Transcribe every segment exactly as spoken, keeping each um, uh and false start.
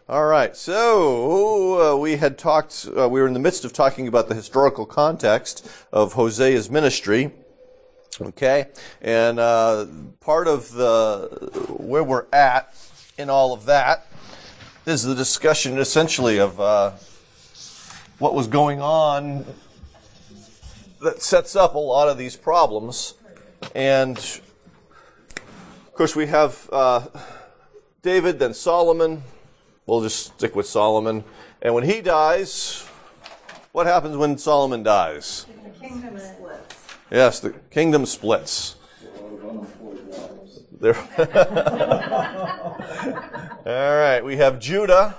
All right, so uh, we had talked, uh, we were in the midst of talking about the historical context of Hosea's ministry, okay? And uh, part of the where we're at in all of that is the discussion essentially of uh, what was going on that sets up a lot of these problems. And, of course, we have uh, David, then Solomon. We'll just stick with Solomon. And when he dies, what happens when Solomon dies? The kingdom splits. Yes, the kingdom splits. There. All right, we have Judah.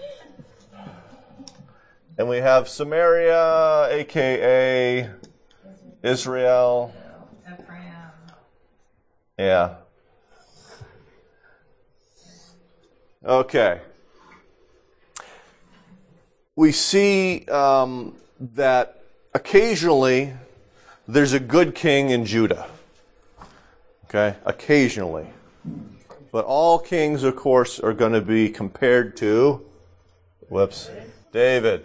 And we have Samaria, a k a. Israel. Ephraim. Yeah. Okay. We see um, that occasionally there's a good king in Judah. Okay? Occasionally. But all kings, of course, are going to be compared to, whoops, David.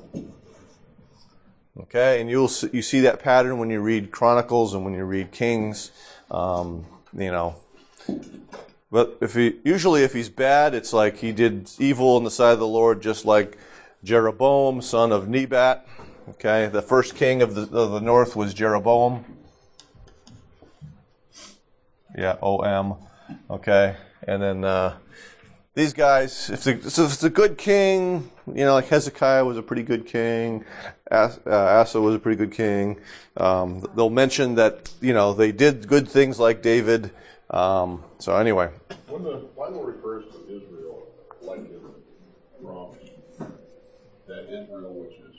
Okay? And you'll see, you see that pattern when you read Chronicles and when you read Kings. Um, you know. But if he usually if he's bad, it's like he did evil in the sight of the Lord, just like Jeroboam, son of Nebat. Okay, the first king of the, of the north was Jeroboam. Yeah, O M. Okay, and then uh, these guys, if, the, so if it's a good king, you know, like Hezekiah was a pretty good king, As, uh, Asa was a pretty good king. Um, they'll mention that, you know, they did good things like David. Um, so anyway. When the Bible refers to Israel like it from that Israel which is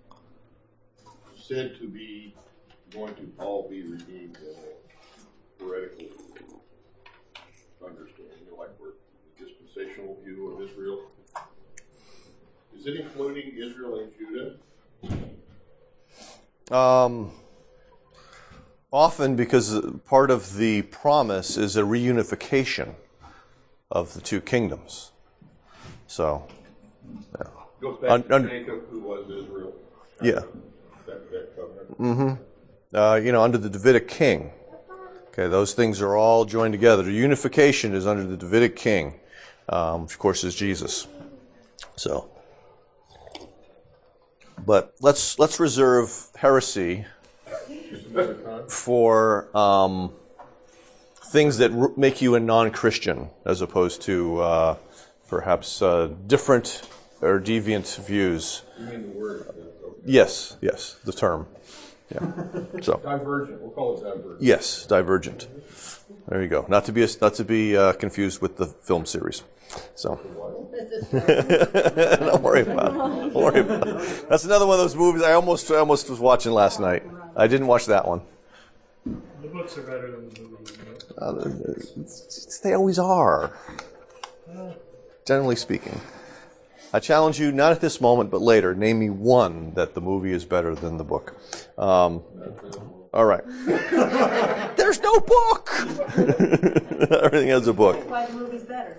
said to be going to all be redeemed in a heretical understanding, like we're the dispensational view of Israel, is it including Israel and Judah? Um, often because part of the promise is a reunification of the two kingdoms. So, yeah. Goes back un, to un, Jacob, who was Israel. Yeah. That, that covenant. Mm-hmm. Uh, you know, under the Davidic king. Okay, those things are all joined together. The unification is under the Davidic king, um, which of course is Jesus. So, but let's let's reserve heresy for um, things that r- make you a non-Christian, as opposed to uh, perhaps uh, different or deviant views. You mean the word? Okay. Yes, yes, the term. Yeah. So Divergent. We'll call it divergent. yes, divergent. There you go. Not to be not to be uh, confused with the film series. So don't worry about it. Don't worry about it. That's another one of those movies I almost I almost was watching last night. I didn't watch that one. The books are better than the movies. Uh, they always are. Generally speaking. I challenge you, not at this moment, but later, name me one that the movie is better than the book. Um, all right. There's no book! Everything has a book. That's why the movie's better.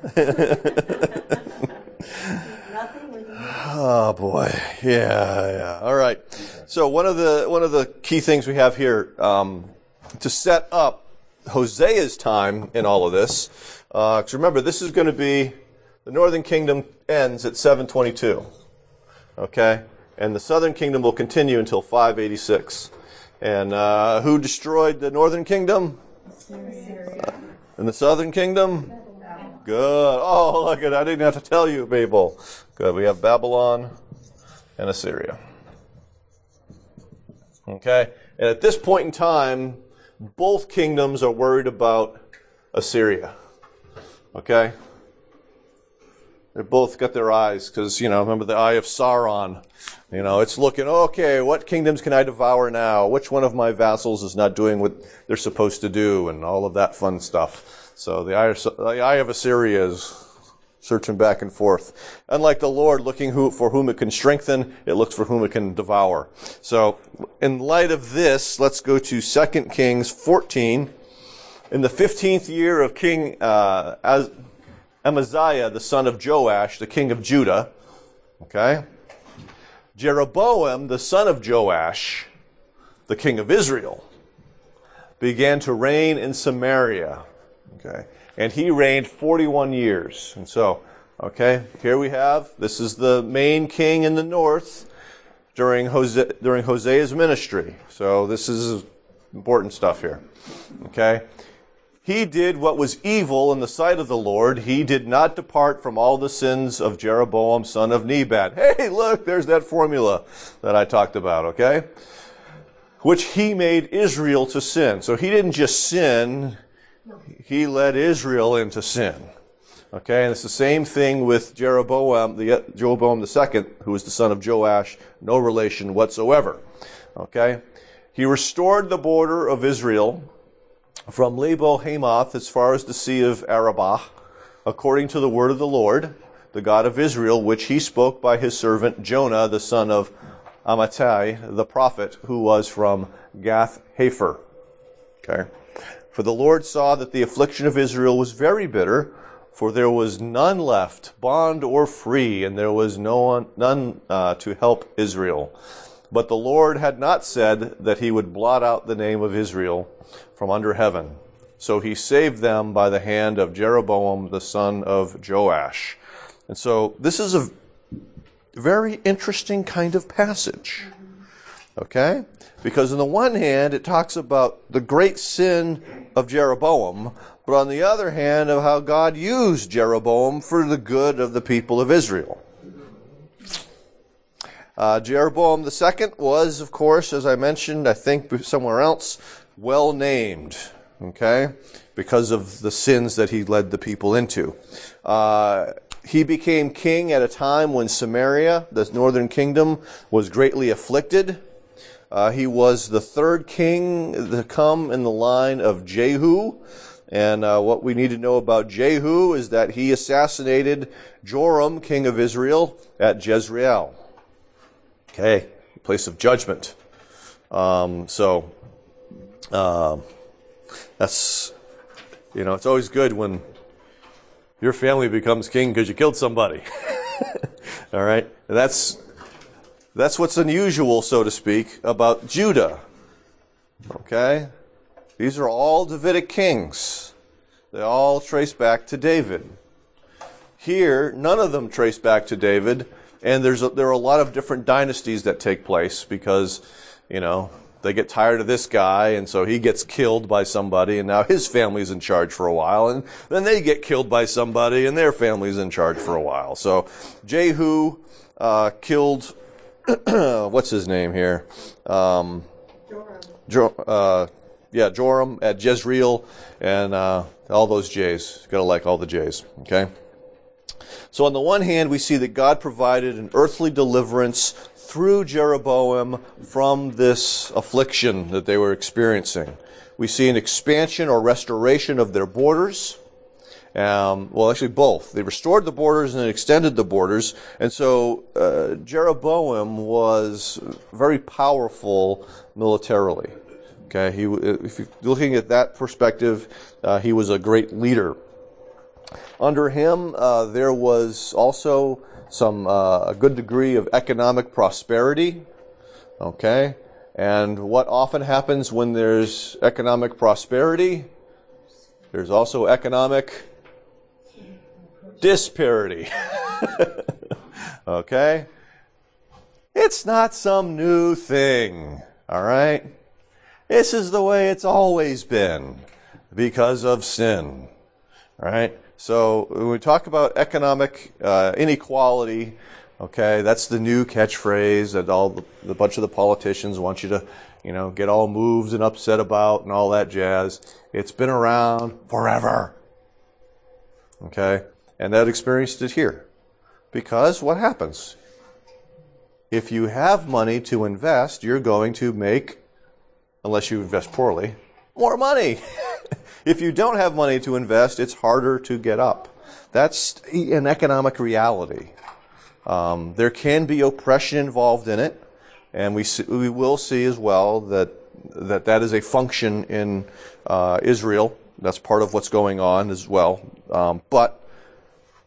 Nothing with Oh boy, yeah, yeah. All right. So one of the one of the key things we have here um, to set up Hosea's time in all of this, because uh, remember, this is going to be the northern kingdom ends at seven twenty-two, okay, and the southern kingdom will continue until five eighty-six. And uh, who destroyed the northern kingdom? Syria. And the southern kingdom? Good. Oh, look at I didn't have to tell you, people. Good. We have Babylon and Assyria. Okay? And at this point in time, both kingdoms are worried about Assyria. Okay? They both got their eyes, because, you know, remember the eye of Sauron. You know, it's looking, okay, what kingdoms can I devour now? Which one of my vassals is not doing what they're supposed to do? And all of that fun stuff. So the eye of, the eye of Assyria is searching back and forth. Unlike the Lord looking who, for whom it can strengthen, it looks for whom it can devour. So in light of this, let's go to Second Kings fourteen. In the fifteenth year of King uh, Az- Amaziah, the son of Joash, the king of Judah. Okay? Jeroboam, the son of Joash, the king of Israel, began to reign in Samaria. Okay? And he reigned forty-one years. And so, okay, here we have, this is the main king in the north during Hosea, during Hosea's ministry. So this is important stuff here. Okay? He did what was evil in the sight of the Lord. He did not depart from all the sins of Jeroboam, son of Nebat. Hey, look, there's that formula that I talked about, okay? Which he made Israel to sin. So he didn't just sin, he led Israel into sin. Okay, and it's the same thing with Jeroboam, the Jeroboam the second, who was the son of Joash, no relation whatsoever. Okay? He restored the border of Israel from Lebo Hamath as far as the Sea of Arabah, according to the word of the Lord, the God of Israel, which he spoke by his servant Jonah, the son of Amittai, the prophet, who was from Gath-Hepher. Okay? For the Lord saw that the affliction of Israel was very bitter, for there was none left, bond or free, and there was no one, none uh, to help Israel. But the Lord had not said that he would blot out the name of Israel from under heaven. So he saved them by the hand of Jeroboam, the son of Joash. And so this is a very interesting kind of passage. Okay? Because on the one hand, it talks about the great sin of Jeroboam, but on the other hand, of how God used Jeroboam for the good of the people of Israel. Uh, Jeroboam the second was, of course, as I mentioned, I think somewhere else, well named, okay, because of the sins that he led the people into. Uh, he became king at a time when Samaria, the northern kingdom, was greatly afflicted. Uh, he was the third king to come in the line of Jehu. And uh, what we need to know about Jehu is that he assassinated Joram, king of Israel, at Jezreel. Okay, place of judgment. Um, so, uh, that's, you know, it's always good when your family becomes king because you killed somebody. All right? And that's, that's what's unusual, so to speak, about Judah. Okay? These are all Davidic kings. They all trace back to David. Here, none of them trace back to David. And there's a, there are a lot of different dynasties that take place because, you know, they get tired of this guy, and so he gets killed by somebody, and now his family's in charge for a while, and then they get killed by somebody, and their family's in charge for a while. So Jehu uh, killed, what's his name here? Um, jo, uh, yeah, Joram at Jezreel, and uh, all those J's. Gotta like all the J's, okay? So on the one hand, we see that God provided an earthly deliverance through Jeroboam from this affliction that they were experiencing. We see an expansion or restoration of their borders. Um, well, actually both. They restored the borders and extended the borders. And so uh, Jeroboam was very powerful militarily. Okay, he, if you're looking at that perspective, uh, he was a great leader. Under him, uh, there was also some uh, a good degree of economic prosperity. Okay, and what often happens when there's economic prosperity? There's also economic disparity. Okay, it's not some new thing. All right, this is the way it's always been because of sin. All right. So when we talk about economic uh, inequality, okay, that's the new catchphrase that all the, the bunch of the politicians want you to, you know, get all moved and upset about and all that jazz. It's been around forever. Okay, and that experienced it here. Because what happens? If you have money to invest, you're going to make, unless you invest poorly, more money. If you don't have money to invest, it's harder to get up. That's an economic reality. Um, there can be oppression involved in it, and we see, we will see as well that that that is a function in uh, Israel. That's part of what's going on as well. Um, but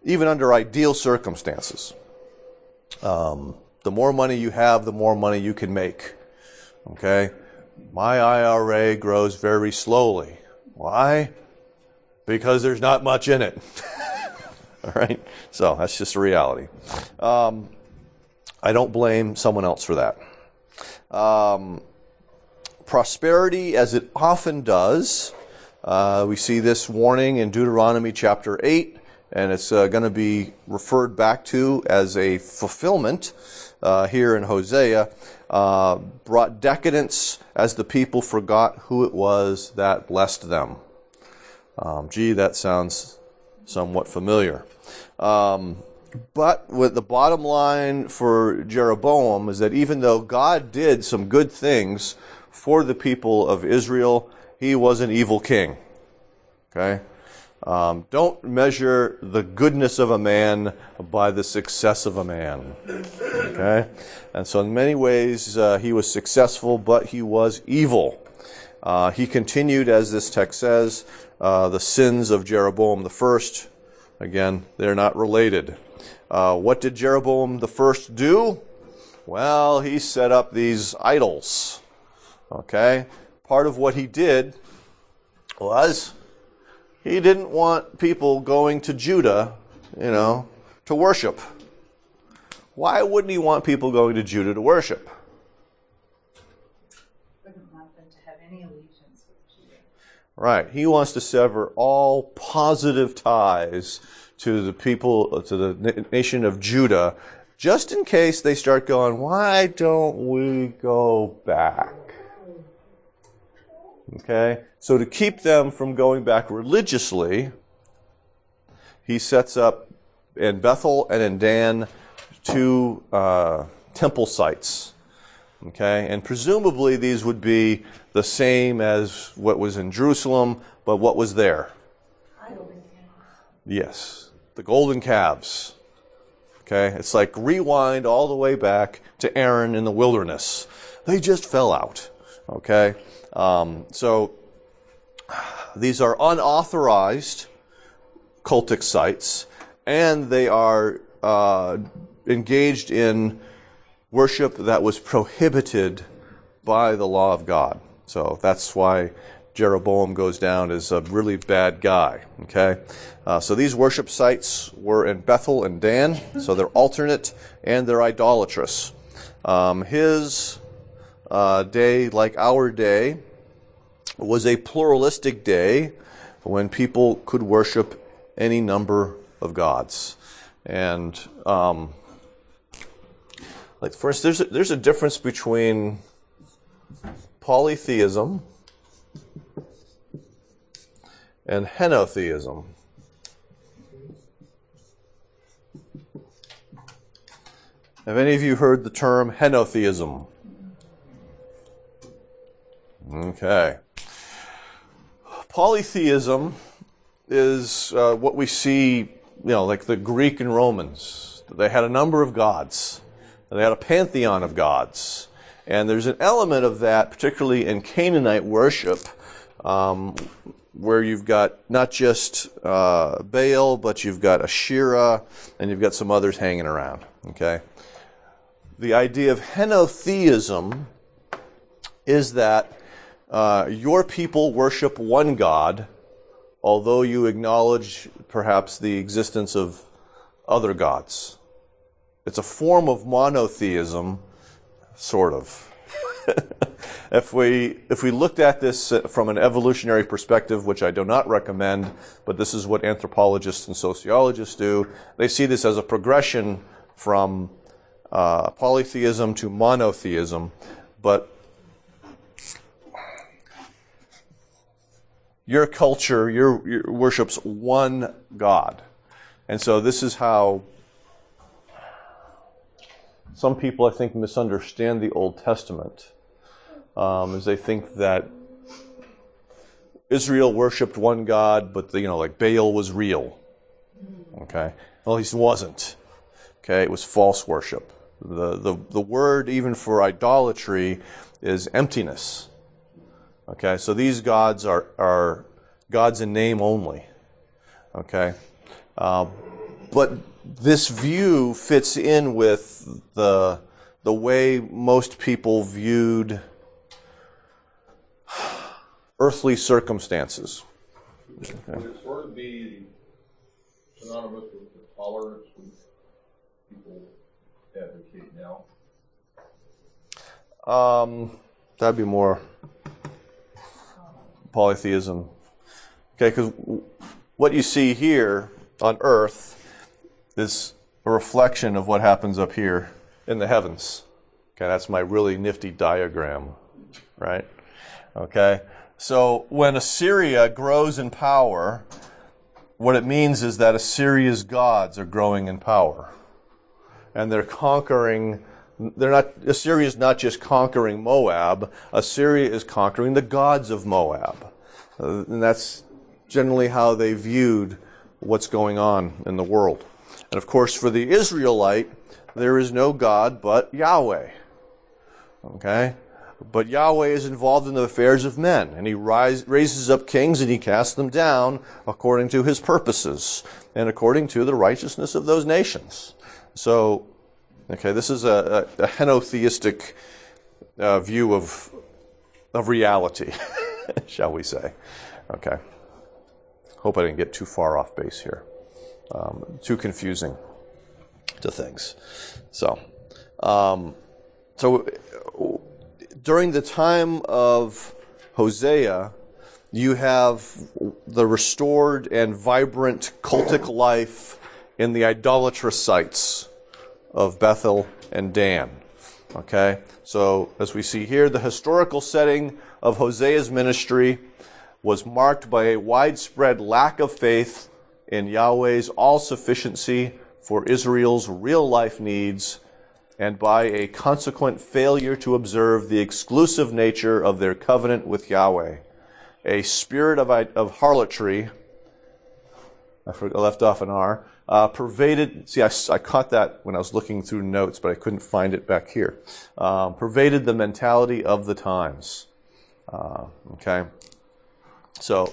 even under ideal circumstances. Um, the more money you have, the more money you can make. Okay? My I R A grows very slowly. Why? Because there's not much in it. All right? So that's just a reality. Um, I don't blame someone else for that. Um, prosperity, as it often does, uh, we see this warning in Deuteronomy chapter eight, and it's uh, going to be referred back to as a fulfillment uh, here in Hosea, uh, brought decadence as the people forgot who it was that blessed them. Um, gee, that sounds somewhat familiar. Um, but with the bottom line for Jeroboam is that even though God did some good things for the people of Israel, he was an evil king. Okay? Um, don't measure the goodness of a man by the success of a man. Okay? And so in many ways, uh, he was successful, but he was evil. Uh, he continued, as this text says, uh, the sins of Jeroboam the first. Again, they're not related. Uh, what did Jeroboam the first do? Well, he set up these idols. Okay? Part of what he did was he didn't want people going to Judah, you know, to worship. Why wouldn't he want people going to Judah to worship? Wouldn't want them to have any allegiance with Judah. Right. He wants to sever all positive ties to the people, to the nation of Judah, just in case they start going, why don't we go back? Okay? So to keep them from going back religiously, he sets up in Bethel and in Dan two uh, temple sites. Okay? And presumably these would be the same as what was in Jerusalem, but what was there? Yes. The golden calves. Okay? It's like rewind all the way back to Aaron in the wilderness. They just fell out. Okay? Um, so these are unauthorized cultic sites, and they are uh, engaged in worship that was prohibited by the law of God. So that's why Jeroboam goes down as a really bad guy. Okay, uh, so these worship sites were in Bethel and Dan, so they're alternate and they're idolatrous. Um, his uh, day, like our day, was a pluralistic day when people could worship any number of gods. And um, like for instance, there's a, there's a difference between polytheism and henotheism. Have any of you heard the term henotheism? Okay. Polytheism is uh, what we see, you know, like the Greek and Romans. They had a number of gods. They had a pantheon of gods. And there's an element of that, particularly in Canaanite worship, um, where you've got not just uh, Baal, but you've got Asherah, and you've got some others hanging around. Okay? The idea of henotheism is that uh, your people worship one God, although you acknowledge perhaps the existence of other gods. It's a form of monotheism, sort of. If we if we looked at this from an evolutionary perspective, which I do not recommend, but this is what anthropologists and sociologists do, they see this as a progression from uh, polytheism to monotheism, but your culture, your, your worships one God. And so this is how some people, I think, misunderstand the Old Testament, um, as they think that Israel worshipped one God, but the, you know, like Baal was real. Okay, well, he wasn't. Okay, it was false worship. The the the word even for idolatry is emptiness. Okay, so these gods are are gods in name only. Okay, uh, but this view fits in with the the way most people viewed earthly circumstances. Okay. Would it sort of be synonymous with the tolerance people advocate now? Um, that'd be more polytheism. Okay, because what you see here on earth is a reflection of what happens up here in the heavens. Okay, that's my really nifty diagram, right? Okay, so when Assyria grows in power, what it means is that Assyria's gods are growing in power. And they're conquering, they're not, Assyria's not just conquering Moab, Assyria is conquering the gods of Moab. Uh, and that's generally how they viewed what's going on in the world. And of course, for the Israelite, there is no God but Yahweh. Okay? But Yahweh is involved in the affairs of men, and he rise, raises up kings and he casts them down according to his purposes and according to the righteousness of those nations. So, okay, this is a, a, a henotheistic uh, view of, of reality, shall we say. Okay. Hope I didn't get too far off base here. Um, too confusing to things. So, um, so during the time of Hosea, you have the restored and vibrant cultic life in the idolatrous sites of Bethel and Dan. Okay? So, as we see here, the historical setting of Hosea's ministry was marked by a widespread lack of faith in Yahweh's all-sufficiency for Israel's real-life needs, and by a consequent failure to observe the exclusive nature of their covenant with Yahweh. A spirit of, of harlotry, I forgot, I left off an R, uh, pervaded, see, I, I caught that when I was looking through notes, but I couldn't find it back here, um, pervaded the mentality of the times. Uh, okay? So,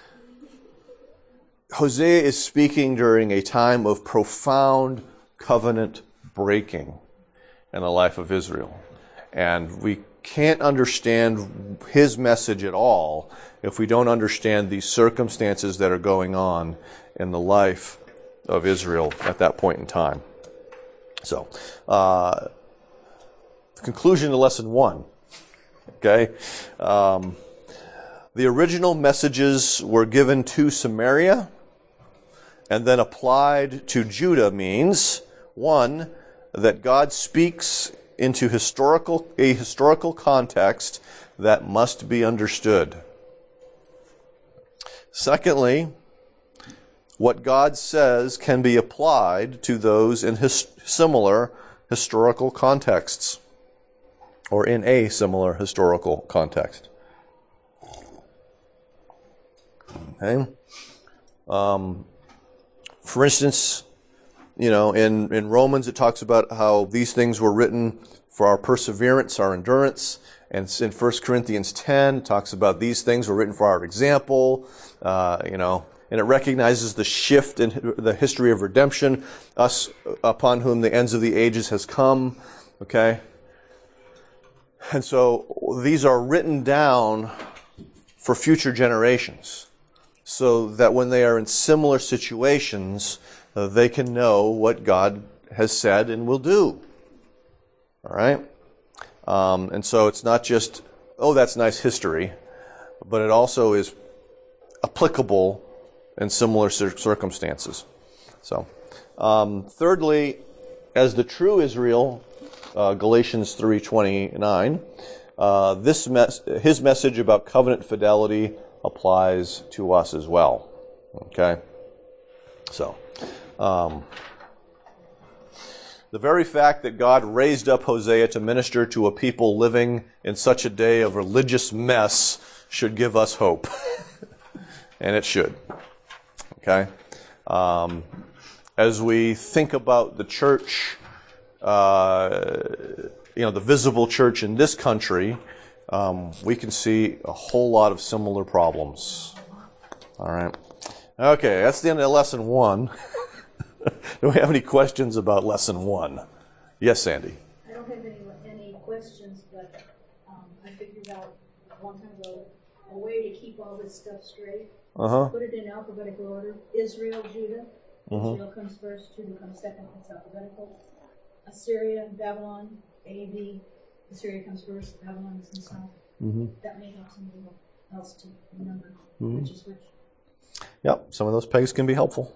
Hosea is speaking during a time of profound covenant breaking in the life of Israel. And we can't understand his message at all if we don't understand these circumstances that are going on in the life of Israel at that point in time. So, uh, conclusion to lesson one. Okay? Um, the original messages were given to Samaria and then applied to Judah means, one, that God speaks into historical a historical context that must be understood. Secondly, what God says can be applied to those in his similar historical contexts, or in a similar historical context. Okay? Um, for instance, you know, in, in Romans it talks about how these things were written for our perseverance, our endurance. And in First Corinthians ten, it talks about these things were written for our example, uh, you know, and it recognizes the shift in the history of redemption, us upon whom the ends of the ages has come, okay? And so these are written down for future generations so that when they are in similar situations, uh, they can know what God has said and will do. All right? Um, and so it's not just, oh, that's nice history, but it also is applicable in similar cir- circumstances. So, um, thirdly, as the true Israel, uh, Galatians three twenty-nine, uh, this mes- his message about covenant fidelity applies to us as well. Okay? So, um, the very fact that God raised up Hosea to minister to a people living in such a day of religious mess should give us hope. And it should. Okay? Um, as we think about the church, uh, you know, the visible church in this country, um, we can see a whole lot of similar problems. All right. Okay, that's the end of lesson one. Do we have any questions about lesson one? Yes, Sandy. I don't have any any questions, but um, I figured out a long time ago a way to keep all this stuff straight. Uh-huh. Put it in alphabetical order. Israel, Judah. Mm-hmm. Israel comes first, Judah comes second. It's alphabetical. Assyria, Babylon, A B. Assyria comes first, Babylon is in south. Mm-hmm. That may help somebody else to remember Mm-hmm. which is which. Yep, some of those pegs can be helpful.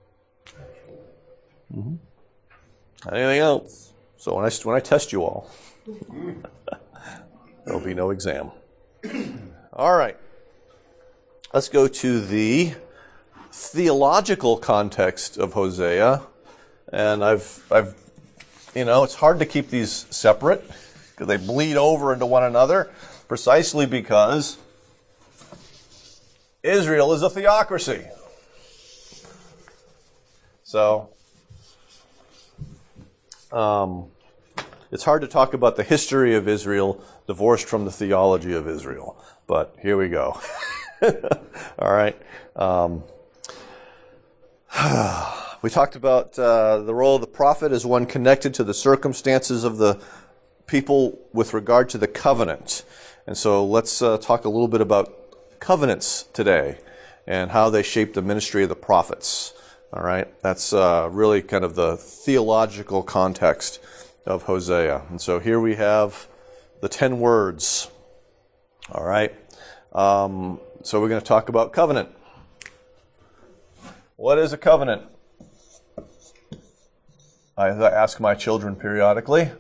Mm-hmm. Anything else? So when I when I test you all, there'll be no exam. All right. Let's go to the theological context of Hosea, and I've I've you know it's hard to keep these separate because they bleed over into one another, precisely because Israel is a theocracy. So, um, it's hard to talk about the history of Israel divorced from the theology of Israel. But here we go. All right. Um, we talked about uh, the role of the prophet as one connected to the circumstances of the people with regard to the covenant. And so let's uh, talk a little bit about covenants today and how they shape the ministry of the prophets. All right, that's uh, really kind of the theological context of Hosea. And so here we have the ten words. All right, um, so we're going to talk about covenant. What is a covenant? I ask my children periodically.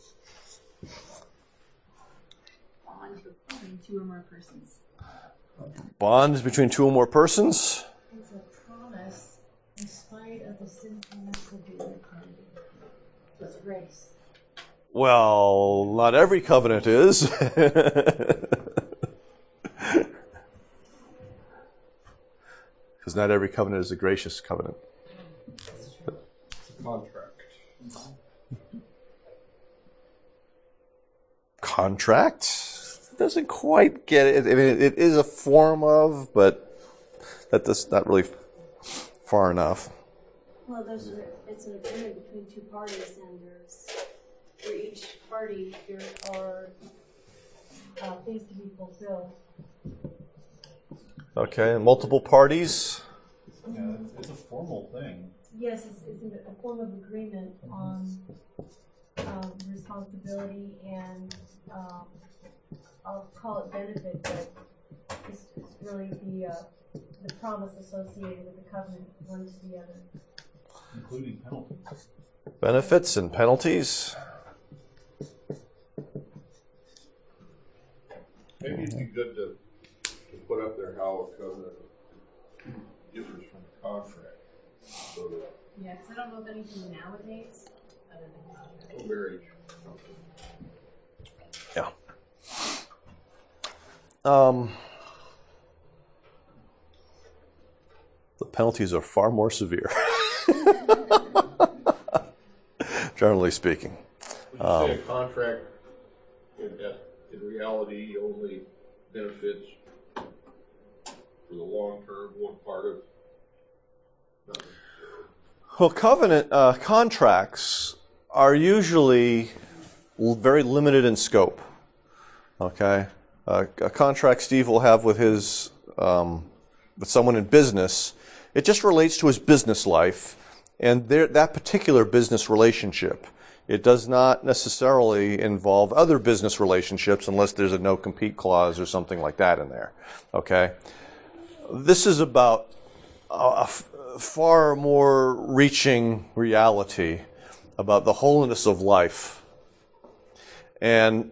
Bond between two or more persons. Bonds between two or more persons. It's a promise in spite of the sinfulness of the other party. It's grace. Well, not every covenant is. Because not every covenant is a gracious covenant. Contract. Contract? Doesn't quite get it. I mean, it is a form of, but that does not really far enough. Well, there's a, it's an agreement between two parties, and there's for each party there are uh, things to be fulfilled. Okay, and multiple parties. Yeah, it's, it's a formal thing. Yes, it's, it's a form of agreement on um, responsibility and um, I'll call it benefit, but it's, it's really the uh, the promise associated with the covenant, one to the other. Including penalties. Benefits and penalties. Maybe it'd be good to, to put up there how a covenant differs from a contract. So that Yeah, because I don't know of anything nowadays other than contract. a marriage. Yeah. Um, the penalties are far more severe, generally speaking. Would you Um, say a contract in, in reality only benefits for the long term, one part of nothing? Well, covenant uh, contracts are usually l- very limited in scope. Okay, uh, a contract Steve will have with his um, with someone in business, it just relates to his business life and their, that particular business relationship. It does not necessarily involve other business relationships unless there's a no-compete clause or something like that in there. Okay, this is about a f- far more reaching reality about the holiness of life. And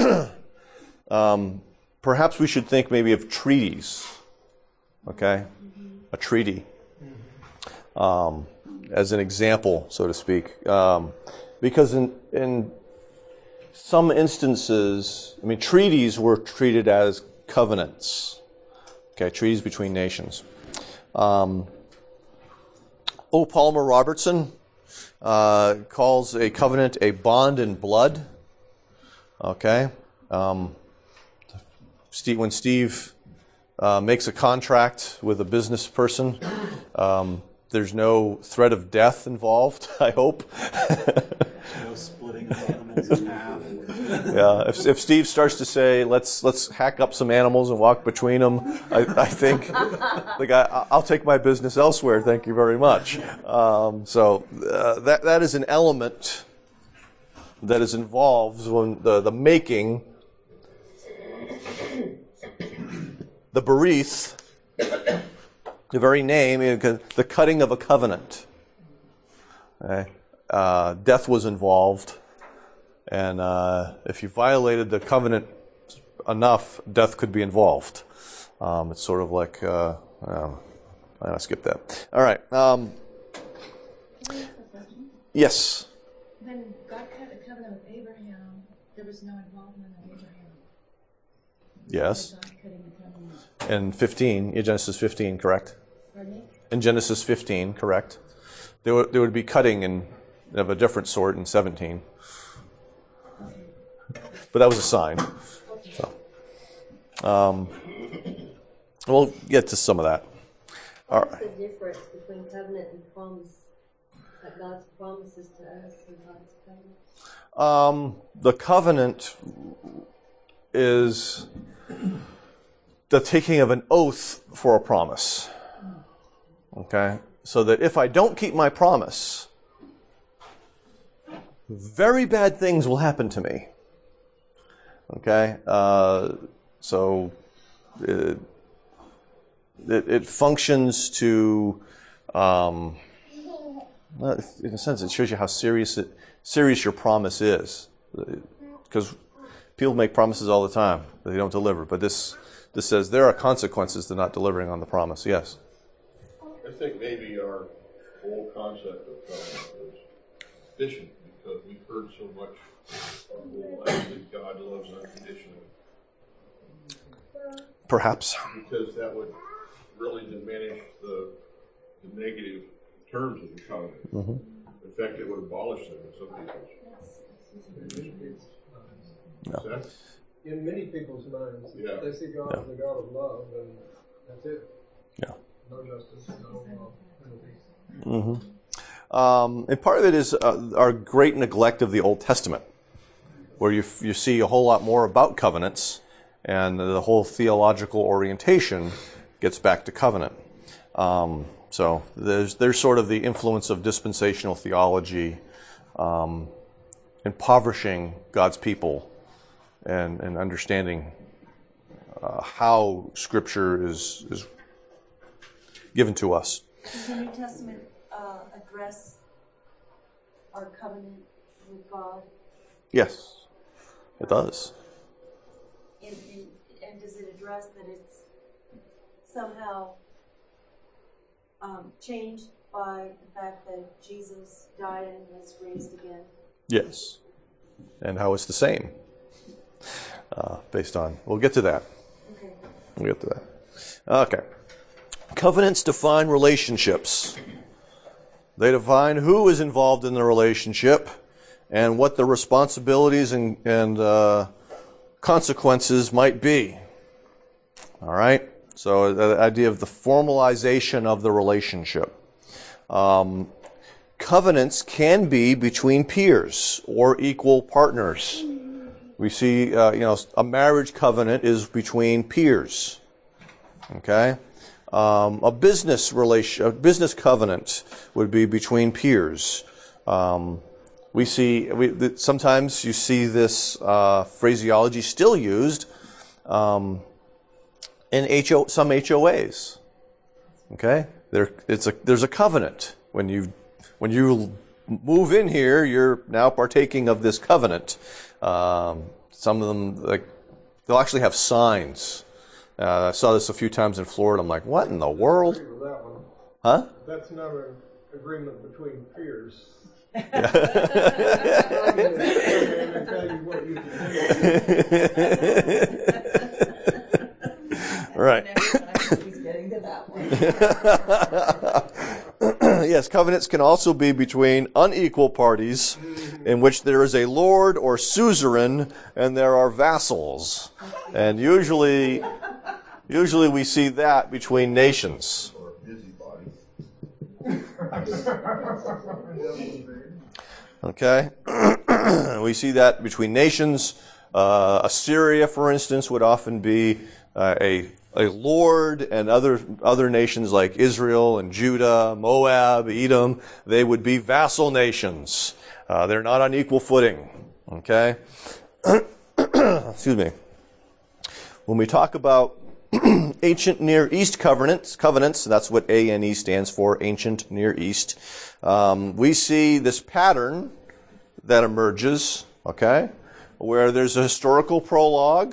um, perhaps we should think maybe of treaties, okay? A treaty um, as an example, so to speak. Um, because in, in some instances, I mean, treaties were treated as covenants, okay, treaties between nations. Um, O. Palmer Robertson uh, calls a covenant a bond in blood. Okay, um, Steve, when Steve uh, makes a contract with a business person, um, there's no threat of death involved, I hope. No splitting of animals in half. Yeah, if, if Steve starts to say, let's let's hack up some animals and walk between them, I, I think the guy, I'll take my business elsewhere, thank you very much. Um, so uh, that that is an element that is involved when the, the making, the berith, the very name, the cutting of a covenant. Okay. Uh, death was involved, and uh, if you violated the covenant enough, death could be involved. Um, it's sort of like, uh, um, I'm going to skip that. All right. Um, yes? When God cut a covenant with Abraham, there was no involvement of Abraham. Yes. God cutting the covenant. In fifteen, in Genesis fifteen, correct? Pardon me? In Genesis fifteen, correct? There would, there would be cutting in, of a different sort in seventeen. But that was a sign. So, um, we'll get to some of that. All What's right. the difference between covenant and promise? Like God's promises to us and God's covenant? Um, the covenant is the taking of an oath for a promise. Okay? So that if I don't keep my promise, very bad things will happen to me. Okay? Uh, so it, it, it functions to, um, in a sense, it shows you how serious it, serious your promise is. Because people make promises all the time that they don't deliver. But this this says there are consequences to not delivering on the promise. Yes? I think maybe our whole concept of covenant is deficient because we've heard so much our whole life that God loves unconditionally. Perhaps. Because that would really diminish the, the negative terms of the covenant. Mm-hmm. In fact, it would abolish them in some people's. No. Is that- In many people's minds, Yeah. they see God Yeah. as a God of love, and that's it. Yeah. No justice, no uh, penalty. Mm-hmm. Um, and part of it is uh, our great neglect of the Old Testament, where you you see a whole lot more about covenants, and the whole theological orientation gets back to covenant. Um, so there's there's sort of the influence of dispensational theology um, impoverishing God's people and, and understanding uh, how Scripture is is given to us. Does the New Testament uh, address our covenant with God? Yes, it does. And, and, and does it address that it's somehow um, changed by the fact that Jesus died and was raised again? Yes. And how it's the same. Uh, based on, we'll get to that. Okay. We'll get to that. Okay. Covenants define relationships. They define who is involved in the relationship and what the responsibilities and, and uh, consequences might be. All right? So the idea of the formalization of the relationship. Um, covenants can be between peers or equal partners. We see, uh, you know, a marriage covenant is between peers. Okay? Um, a business relation, a business covenant would be between peers. Um, we see, we, sometimes you see this uh, phraseology still used um, in H O, some H O As. Okay, there, it's a there's a covenant when you when you move in here, you're now partaking of this covenant. Um, some of them, like, they'll actually have signs. Uh, I saw this a few times in Florida. I'm like, what in the I world? agree with that one. Huh? That's not an agreement between peers. Yeah. I'm going to tell you what you can do. Right. He's getting to that one. Yes, covenants can also be between unequal parties in which there is a lord or suzerain and there are vassals. And usually, usually we see that between nations. Or a busybody. Okay? We see that between nations. Uh, Assyria, for instance, would often be uh, a a lord, and other other nations like Israel and Judah, Moab, Edom, they would be vassal nations. Uh, they're not on equal footing. Okay? Excuse me. When we talk about ancient Near East covenants, covenants, that's what A N E stands for, ancient Near East, um, we see this pattern that emerges, okay, where there's a historical prologue,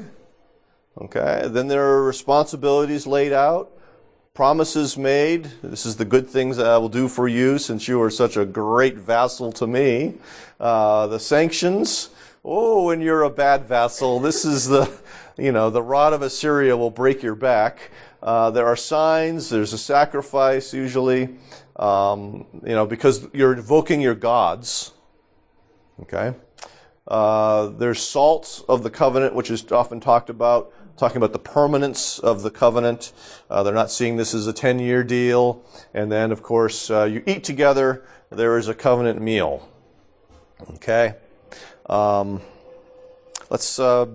okay, then there are responsibilities laid out, promises made. This is the good things that I will do for you since you are such a great vassal to me. Uh, the sanctions, oh, when you're a bad vassal, this is the, you know, the rod of Assyria will break your back. Uh, there are signs, there's a sacrifice usually, um, you know, because you're invoking your gods, okay. Uh, there's salt of the covenant, which is often talked about, talking about the permanence of the covenant. Uh, they're not seeing this as a ten-year deal. And then, of course, uh, you eat together. There is a covenant meal. Okay? Um, let's uh,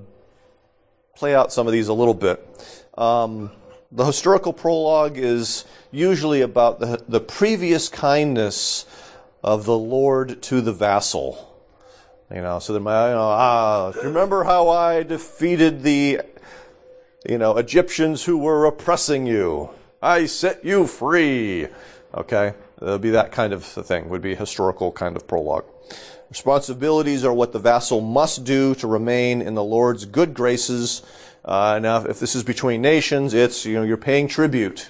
play out some of these a little bit. Um, the historical prologue is usually about the, the previous kindness of the Lord to the vassal. You know, so there might, you know, ah, remember how I defeated the, you know, Egyptians who were oppressing you? I set you free. Okay, it would be that kind of thing. Would be a historical kind of prologue. Responsibilities are what the vassal must do to remain in the Lord's good graces. Uh, now, if this is between nations, it's, you know, you're paying tribute.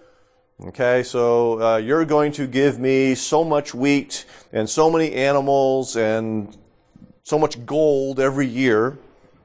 Okay, so uh, you're going to give me so much wheat and so many animals and so much gold every year,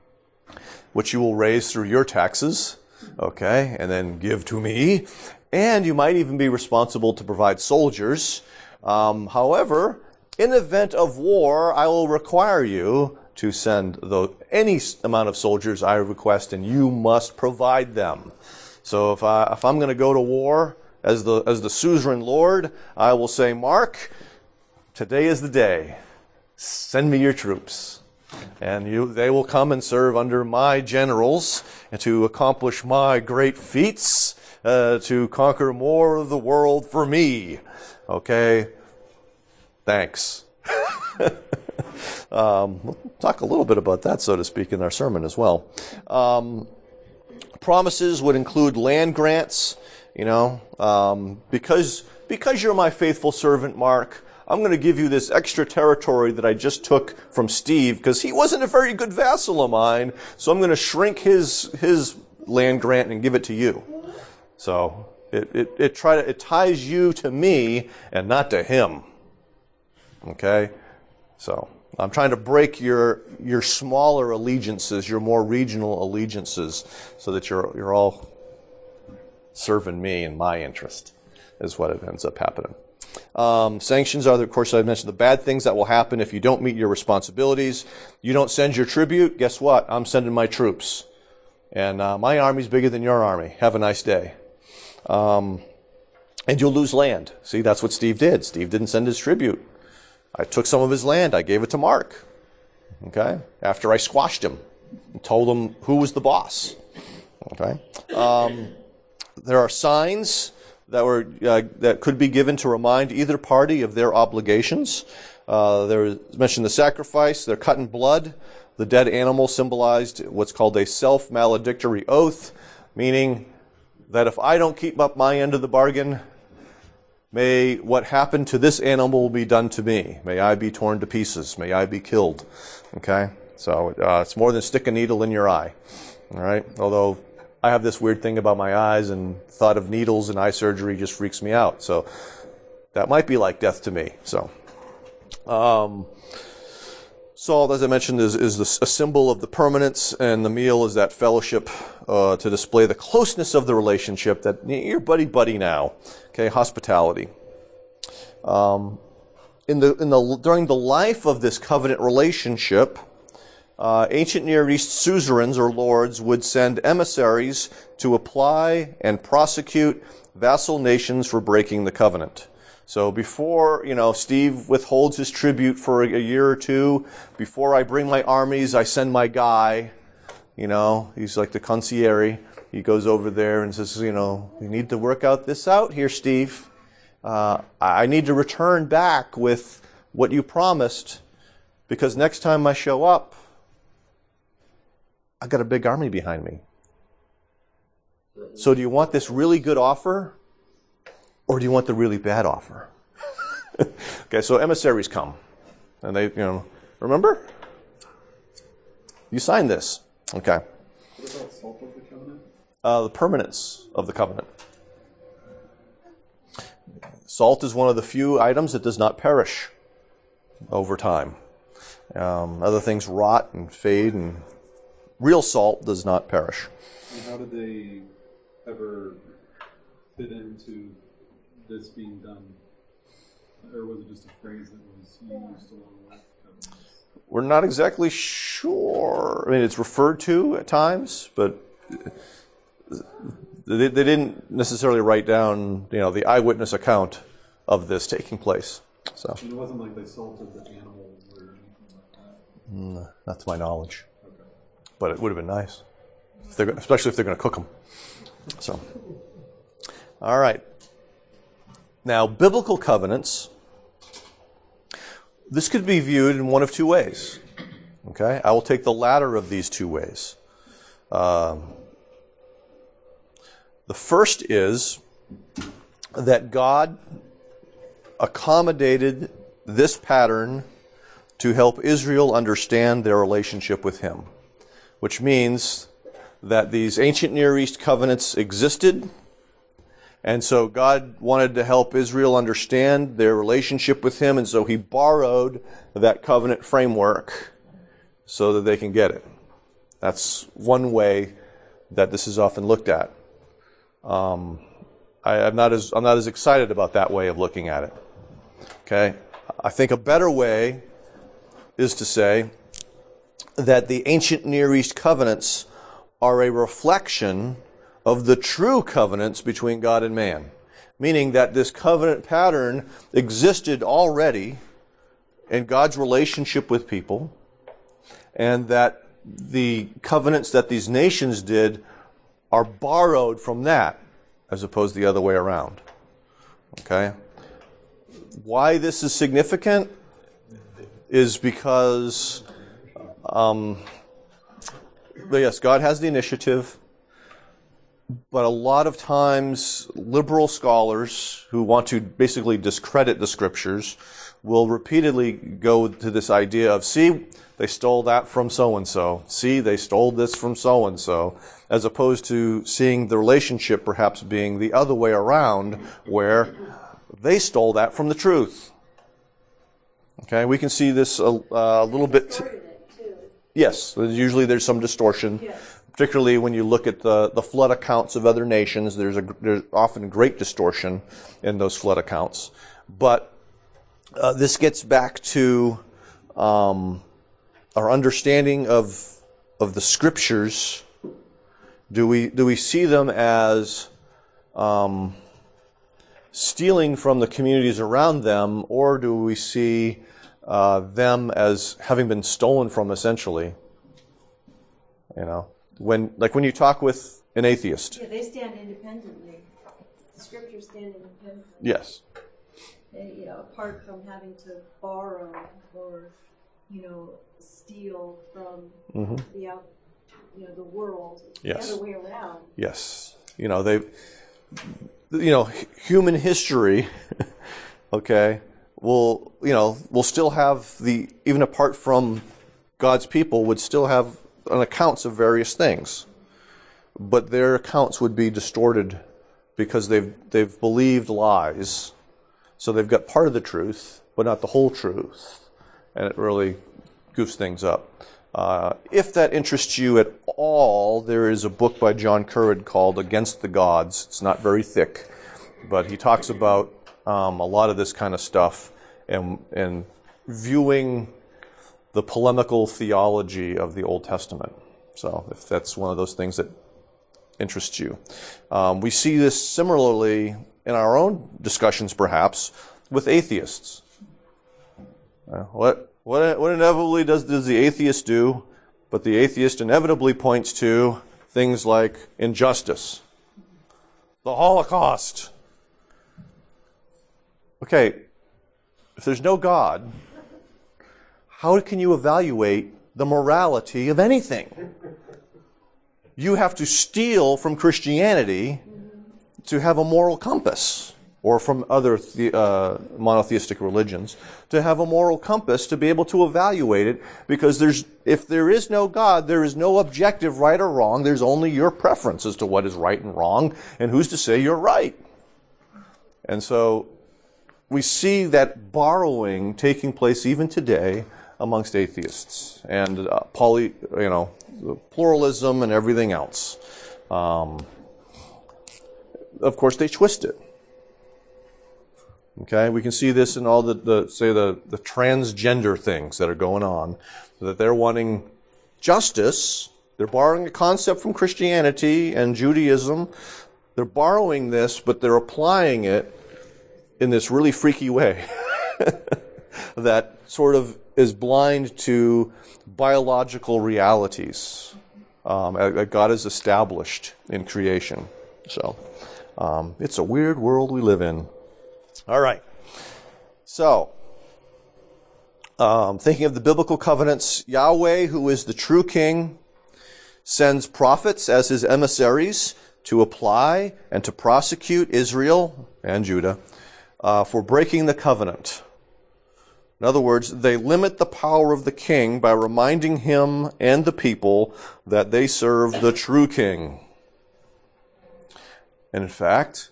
which you will raise through your taxes, okay, and then give to me. And you might even be responsible to provide soldiers. Um, however, in event of war, I will require you to send the, any amount of soldiers I request, and you must provide them. So if, I, if I'm going to go to war as the, as the suzerain lord, I will say, Mark, today is the day. Send me your troops, and you, they will come and serve under my generals and to accomplish my great feats, uh, to conquer more of the world for me. Okay? Thanks. um, we'll talk a little bit about that, so to speak, in our sermon as well. Um, promises would include land grants, you know, um, because, because you're my faithful servant, Mark, I'm going to give you this extra territory that I just took from Steve because he wasn't a very good vassal of mine. So I'm going to shrink his his land grant and give it to you. So it it it try to it ties you to me and not to him. Okay, so I'm trying to break your your smaller allegiances, your more regional allegiances, so that you're you're all serving me in my interest. Is what it ends up happening. Um, sanctions are, of course, I mentioned the bad things that will happen if you don't meet your responsibilities. You don't send your tribute, guess what? I'm sending my troops. And uh, my army's bigger than your army. Have a nice day. Um, and you'll lose land. See, that's what Steve did. Steve didn't send his tribute. I took some of his land. I gave it to Mark. Okay? After I squashed him and told him who was the boss. Okay? Um, there are signs that were uh, that could be given to remind either party of their obligations. Uh, there is mentioned the sacrifice. They're cut in blood. The dead animal symbolized what's called a self-maledictory oath, meaning that if I don't keep up my end of the bargain, may what happened to this animal be done to me. May I be torn to pieces. May I be killed. Okay? So uh, it's more than stick a needle in your eye. All right? Although I have this weird thing about my eyes, and thought of needles and eye surgery just freaks me out. So that might be like death to me. So, um, salt, as I mentioned, is, is the, a symbol of the permanence, and the meal is that fellowship uh, to display the closeness of the relationship, that you're buddy-buddy now. Okay, hospitality. Um, in the in the during the life of this covenant relationship, Uh, ancient Near East suzerains or lords would send emissaries to apply and prosecute vassal nations for breaking the covenant. So before, you know, Steve withholds his tribute for a, a year or two, before I bring my armies, I send my guy, you know, he's like the consigliere. He goes over there and says, you know, you need to work out this out here, Steve. Uh, I need to return back with what you promised, because next time I show up, I got a big army behind me. So do you want this really good offer, or do you want the really bad offer? Okay, so emissaries come, and they, you know, remember? You signed this. Okay. What about salt of the covenant? Uh, the permanence of the covenant. Salt is one of the few items that does not perish over time. Um, other things rot and fade, and real salt does not perish. And how did they ever fit into this being done? Or was it just a phrase that was used along with covenants? We're not exactly sure. I mean, it's referred to at times, but they, they didn't necessarily write down, you know, the eyewitness account of this taking place. So And it wasn't like they salted the animals or anything like that? mm, not to my knowledge. Okay. But it would have been nice, if they're, especially if they're going to cook them. So, all right. Now, biblical covenants, this could be viewed in one of two ways. Okay? I will take the latter of these two ways. Um, the first is that God accommodated this pattern to help Israel understand their relationship with Him, which means that these ancient Near East covenants existed, and so God wanted to help Israel understand their relationship with Him, and so He borrowed that covenant framework so that they can get it. That's one way that this is often looked at. Um, I, I'm not as I'm not as excited about that way of looking at it. Okay, I think a better way is to say that the ancient Near East covenants are a reflection of the true covenants between God and man, meaning that this covenant pattern existed already in God's relationship with people, and that the covenants that these nations did are borrowed from that, as opposed to the other way around. Okay? Why this is significant is because, um, yes, God has the initiative, but a lot of times liberal scholars who want to basically discredit the scriptures will repeatedly go to this idea of, see, they stole that from so-and-so. See, they stole this from so-and-so, as opposed to seeing the relationship perhaps being the other way around, where they stole that from the truth. Okay, we can see this a, a little bit. Yes, usually there's some distortion, particularly when you look at the, the flood accounts of other nations. There's, a, there's often great distortion in those flood accounts. But uh, this gets back to um, our understanding of of the scriptures. Do we do we see them as um, stealing from the communities around them, or do we see uh, them as having been stolen from, essentially? You know, when like when you talk with an atheist. Yeah, they stand independently. The scriptures stand independently. Yes. They, you know, apart from having to borrow or, you know, steal from Mm-hmm. the out, you know, the world. It's Yes. the other way around. Yes. You know, they, you know, human history, okay, will, you know, will still have the, even apart from God's people, would still have an accounts of various things. But their accounts would be distorted because they've, they've believed lies. So they've got part of the truth, but not the whole truth. And it really goofs things up. Uh, if that interests you at all, there is a book by John Currid called Against the Gods. It's not very thick, but he talks about um, a lot of this kind of stuff and, and viewing the polemical theology of the Old Testament. So if that's one of those things that interests you. Um, we see this similarly in our own discussions, perhaps, with atheists? Uh, what, what, what inevitably does, does the atheist do? But the atheist inevitably points to things like injustice, the Holocaust. Okay, if there's no God, how can you evaluate the morality of anything? You have to steal from Christianity to have a moral compass, or from other the, uh, monotheistic religions, to have a moral compass to be able to evaluate it, because there's, if there is no God, there is no objective right or wrong. There's only your preference as to what is right and wrong, and who's to say you're right? And so we see that borrowing taking place even today amongst atheists, and uh, poly, you know, pluralism and everything else. Um, of course, they twist it. Okay, we can see this in all the, the say the, the transgender things that are going on, that they're wanting justice. They're borrowing a concept from Christianity and Judaism. They're borrowing this, but they're applying it in this really freaky way that sort of is blind to biological realities um, that God has established in creation. So um, it's a weird world we live in. All right. So, um, thinking of the biblical covenants, Yahweh, who is the true king, sends prophets as his emissaries to apply and to prosecute Israel and Judah uh, for breaking the covenant. In other words, they limit the power of the king by reminding him and the people that they serve the true king. And in fact,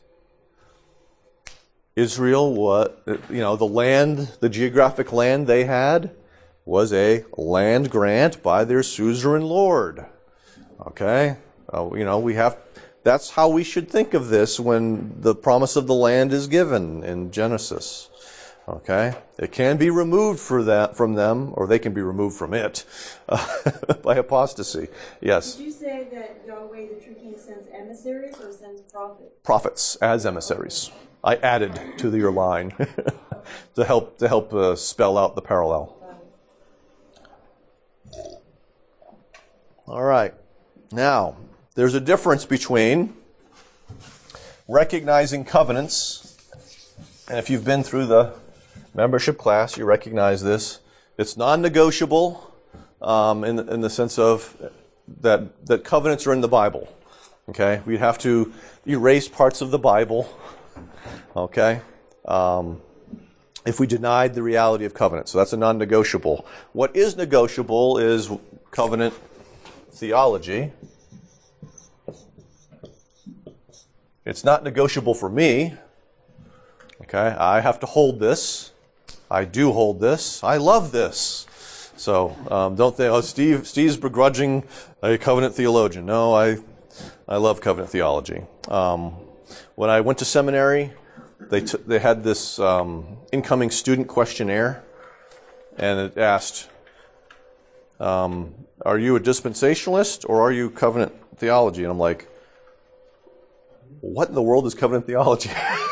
Israel, what, you know, the land, the geographic land they had was a land grant by their suzerain lord. Okay? Uh, you know, we have, that's how we should think of this when the promise of the land is given in Genesis. Okay? It can be removed for that, from them, or they can be removed from it uh, by apostasy. Yes? Did you say that Yahweh, the true king, sends emissaries or sends prophets? Prophets as emissaries. I added to your line to help to help uh, spell out the parallel. All right. Now, there's a difference between recognizing covenants, and if you've been through the membership class, you recognize this. It's non-negotiable um, in, in the sense of that, that covenants are in the Bible. Okay? We'd have to erase parts of the Bible. Okay? Um, if we denied the reality of covenant. So that's a non-negotiable. What is negotiable is covenant theology. It's not negotiable for me. Okay? I have to hold this. I do hold this. I love this. So um, don't think, oh, Steve, Steve's begrudging a covenant theologian. No, I, I love covenant theology. Um, when I went to seminary, They t- they had this um, incoming student questionnaire, and it asked, um, "Are you a dispensationalist or are you covenant theology?" And I'm like, "What in the world is covenant theology?"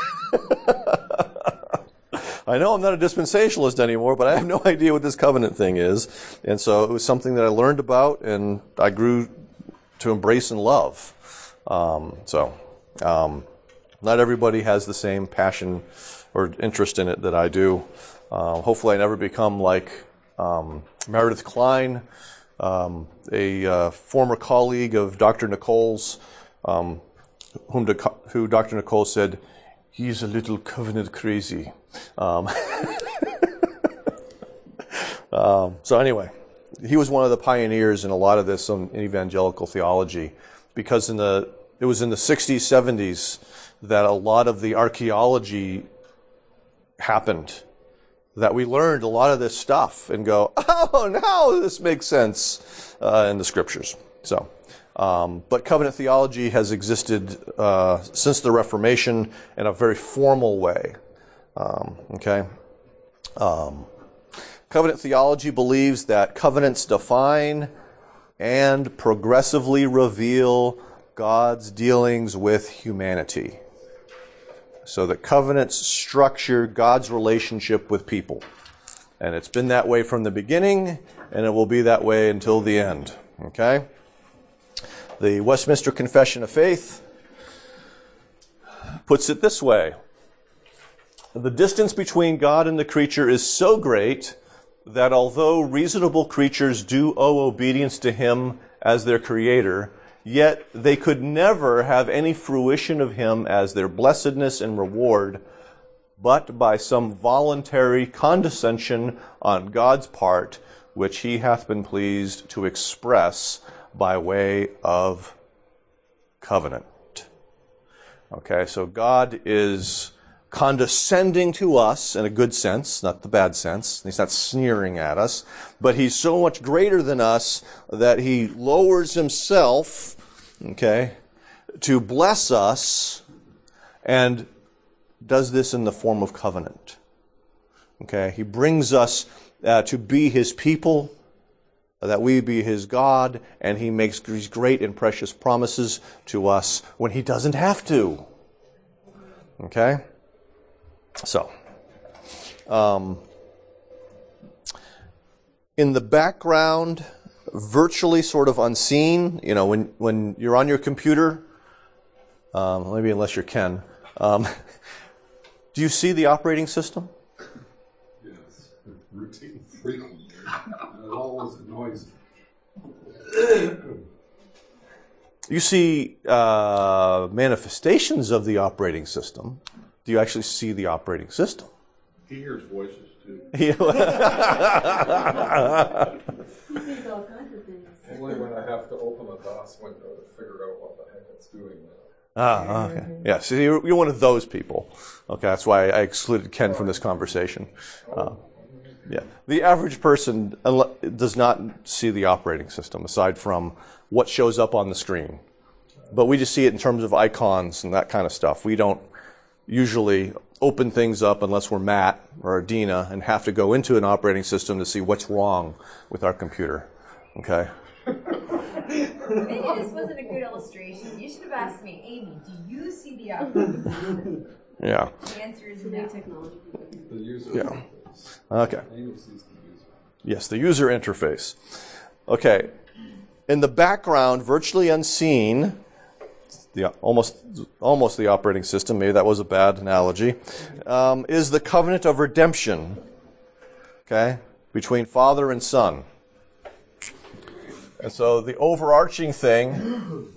I know I'm not a dispensationalist anymore, but I have no idea what this covenant thing is, and so it was something that I learned about and I grew to embrace and love. Um, so. Um, Not everybody has the same passion or interest in it that I do. Uh, hopefully I never become like um, Meredith Klein, um, a uh, former colleague of Doctor Nichols, um, whom de- who Doctor Nichols said, he's a little covenant crazy. Um, um, so anyway, he was one of the pioneers in a lot of this in evangelical theology, because in the it was in the sixties, seventies, that a lot of the archaeology happened, that we learned a lot of this stuff and go, oh, now this makes sense uh, in the scriptures. So, um, but covenant theology has existed uh, since the Reformation in a very formal way. Um, okay? Um, covenant theology believes that covenants define and progressively reveal God's dealings with humanity. So that covenants structure God's relationship with people. And it's been that way from the beginning, and it will be that way until the end. Okay? The Westminster Confession of Faith puts it this way. The distance between God and the creature is so great that although reasonable creatures do owe obedience to him as their creator, yet they could never have any fruition of him as their blessedness and reward, but by some voluntary condescension on God's part, which he hath been pleased to express by way of covenant. Okay, so God is condescending to us in a good sense, not the bad sense. He's not sneering at us, but he's so much greater than us that he lowers himself, okay, to bless us, and does this in the form of covenant. Okay, he brings us uh, to be his people, that we be his God, and he makes these great and precious promises to us when he doesn't have to. Okay? So, um, in the background, virtually sort of unseen, you know, when, when you're on your computer, um, maybe unless you're Ken, um, do you see the operating system? Yes, routine, frequently. There's always a noise. You see uh, manifestations of the operating system. Do you actually see the operating system? He hears voices too. He sees all kinds of things. Only when I have to open a DOS window to figure out what the heck it's doing now. Ah, okay. Yeah, so you're, you're one of those people. Okay, that's why I excluded Ken from this conversation. Uh, yeah, the average person does not see the operating system aside from what shows up on the screen. But we just see it in terms of icons and that kind of stuff. We don't usually open things up unless we're Matt or Adina and have to go into an operating system to see what's wrong with our computer. Okay? Maybe this wasn't a good illustration. You should have asked me, Amy, do you see the operating? Yeah. The answer is no. Technology. The user Yeah. interface. Okay. Amy sees the user. Yes, the user interface. Okay. In the background, virtually unseen, the almost almost the operating system, maybe that was a bad analogy, um, is the covenant of redemption, okay, between Father and Son. And so the overarching thing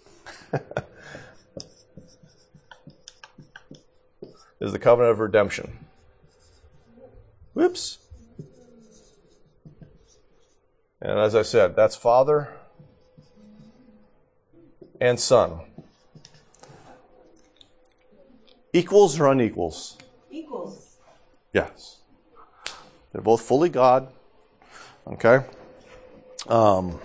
is the covenant of redemption. Whoops. And as I said, that's Father and Son. Equals or unequals? Equals. Yes. They're both fully God. Okay? Um,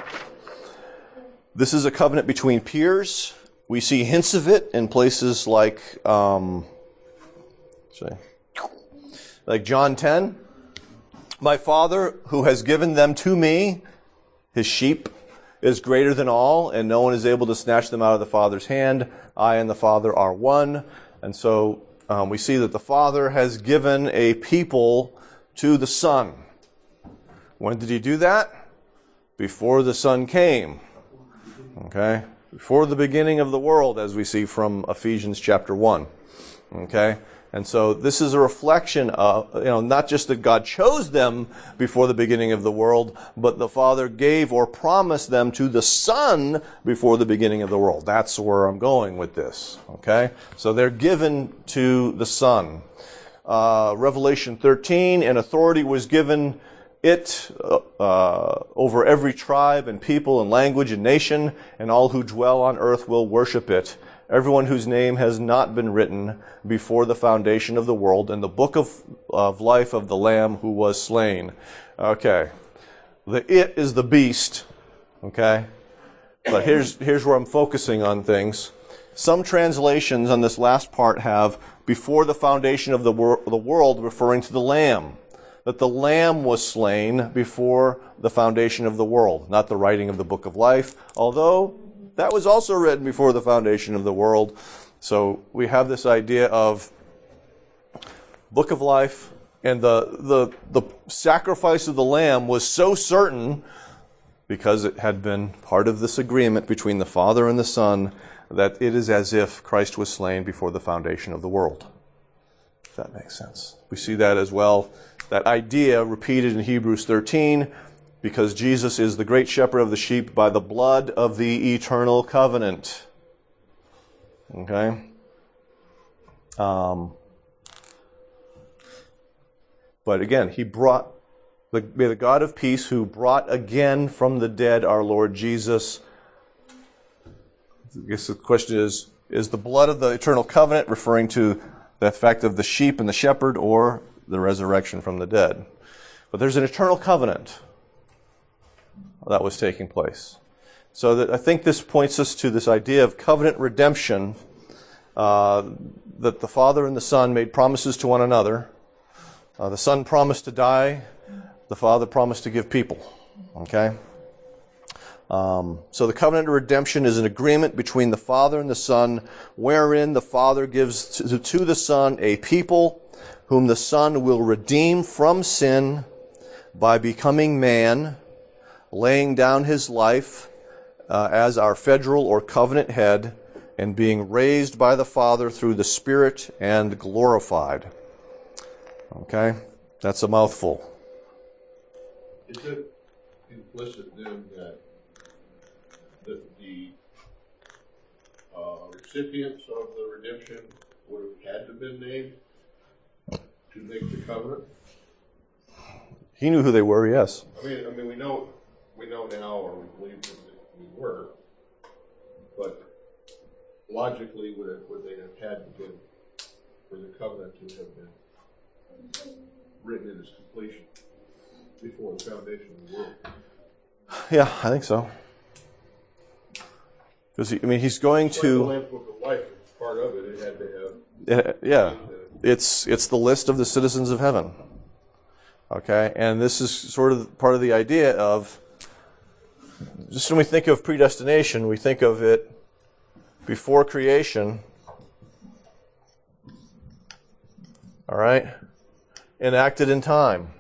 this is a covenant between peers. We see hints of it in places like, um, say, like John ten. My Father, who has given them to me, his sheep, is greater than all, and no one is able to snatch them out of the Father's hand. I and the Father are one. And so um, we see that the Father has given a people to the Son. When did he do that? Before the Son came. Okay? Before the beginning of the world, as we see from Ephesians chapter one. Okay? And so this is a reflection of, you know, not just that God chose them before the beginning of the world, but the Father gave or promised them to the Son before the beginning of the world. That's where I'm going with this. Okay? So they're given to the Son. Uh, Revelation thirteen, and authority was given it uh, over every tribe and people and language and nation, and all who dwell on earth will worship it. Everyone whose name has not been written before the foundation of the world in the book of, of life of the Lamb who was slain. Okay. The it is the beast. Okay. But here's, here's where I'm focusing on things. Some translations on this last part have before the foundation of the, wor- the world, referring to the Lamb. That the Lamb was slain before the foundation of the world, not the writing of the book of life, although that was also written before the foundation of the world. So we have this idea of book of life, and the, the, the sacrifice of the Lamb was so certain because it had been part of this agreement between the Father and the Son that it is as if Christ was slain before the foundation of the world. If that makes sense. We see that as well, that idea repeated in Hebrews thirteen, because Jesus is the great shepherd of the sheep by the blood of the eternal covenant. Okay? Um, but again, he brought, the, may the God of peace who brought again from the dead our Lord Jesus. I guess the question is, is the blood of the eternal covenant referring to the fact of the sheep and the shepherd, or the resurrection from the dead? But there's an eternal covenant that was taking place. So that I think this points us to this idea of covenant redemption, uh, that the Father and the Son made promises to one another. Uh, the Son promised to die. The Father promised to give people. Okay? Um, so the covenant of redemption is an agreement between the Father and the Son, wherein the Father gives to, to the Son a people whom the Son will redeem from sin by becoming man, laying down his life uh, as our federal or covenant head, and being raised by the Father through the Spirit and glorified. Okay? That's a mouthful. Is it implicit then that that the uh, recipients of the redemption would have had to have been named to make the covenant? He knew who they were, yes. I mean, I mean, we know, we know now, or we believe that we were, but logically, would it, would they have had to been for the covenant to have been written in its completion before the foundation of the world? Yeah, I think so. Because, I mean, he's going It's to... like the Lamb's Book of Life, it's part of it, it had to have... Uh, yeah, it's it's the list of the citizens of heaven. Okay, and this is sort of part of the idea of, just when we think of predestination, we think of it before creation. All right, enacted in time.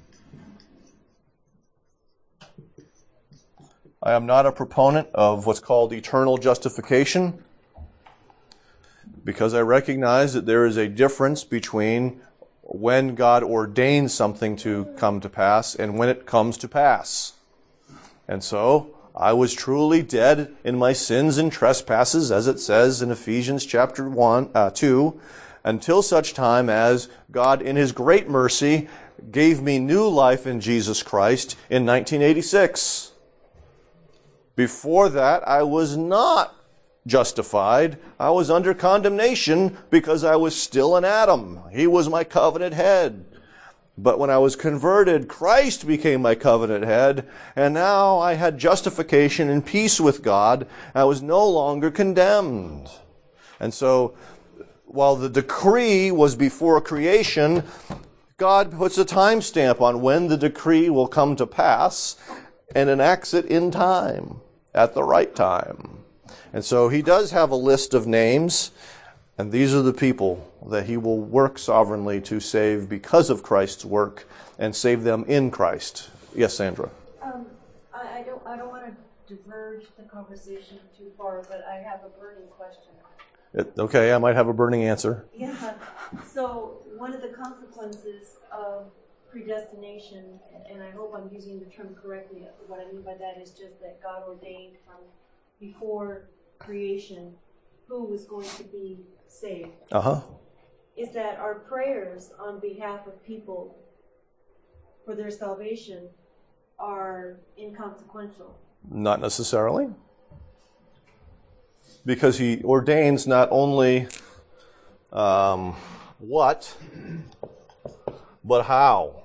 I am not a proponent of what's called eternal justification, because I recognize that there is a difference between when God ordains something to come to pass and when it comes to pass. And so, I was truly dead in my sins and trespasses, as it says in Ephesians chapter one, uh, two, until such time as God, in His great mercy, gave me new life in Jesus Christ in nineteen eighty-six. Before that, I was not justified. I was under condemnation because I was still an Adam. He was my covenant head. But when I was converted, Christ became my covenant head, and now I had justification and peace with God. I was no longer condemned. And so, while the decree was before creation, God puts a timestamp on when the decree will come to pass and enacts it in time, at the right time. And so he does have a list of names, and these are the people that he will work sovereignly to save because of Christ's work and save them in Christ. Yes, Sandra? Um, I, I don't I don't want to diverge the conversation too far, but I have a burning question. It, okay, I might have a burning answer. Yeah. So one of the consequences of predestination, and I hope I'm using the term correctly, what I mean by that is just that God ordained from before creation who was going to be saved. Uh-huh. Is that our prayers on behalf of people for their salvation are inconsequential? Not necessarily. Because he ordains not only um, what, but how.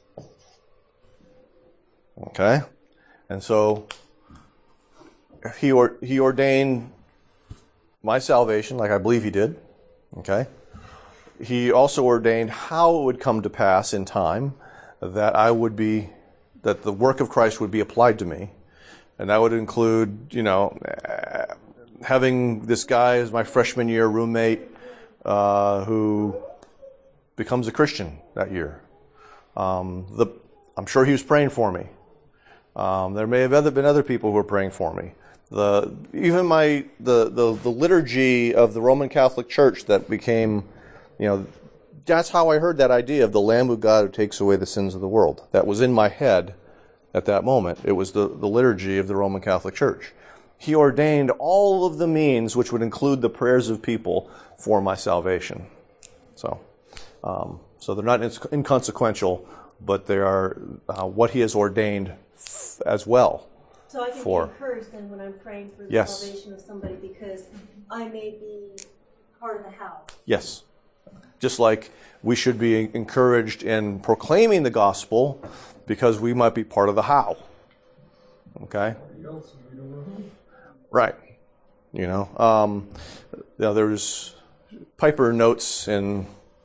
Okay? And so he or, he ordained my salvation, like I believe he did. Okay? He also ordained how it would come to pass in time, that I would be, that the work of Christ would be applied to me. And that would include, you know, having this guy as my freshman year roommate uh, who becomes a Christian that year. Um, the, I'm sure he was praying for me. Um, there may have other, been other people who were praying for me. The even my the, the the liturgy of the Roman Catholic Church that became, you know, that's how I heard that idea of the Lamb of God who takes away the sins of the world. That was in my head at that moment. It was the, the liturgy of the Roman Catholic Church. He ordained all of the means, which would include the prayers of people, for my salvation. So, um, so they're not inconsequential, but they are uh, what He has ordained f- as well. So I can for. be encouraged then when I'm praying for the Yes. salvation of somebody because I may be part of the house. Yes. Just like we should be encouraged in proclaiming the gospel because we might be part of the how. Okay? Right. You know, um, you know, there's Piper notes in